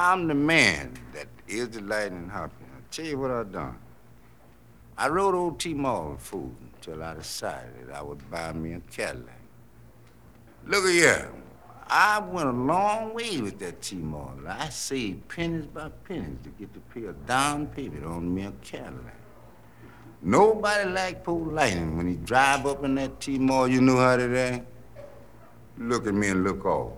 I'm the man that is the lightning Hopkins. I tell you what I done. I rode old T-Mall food until I decided I would buy me a Cadillac. Look at here. I went a long way with that T-Mall. I saved pennies by pennies to get to pay a down payment on me a Cadillac. Nobody like poor Lightning when he drive up in that T-Mall. You know how they act? Look at me and look off.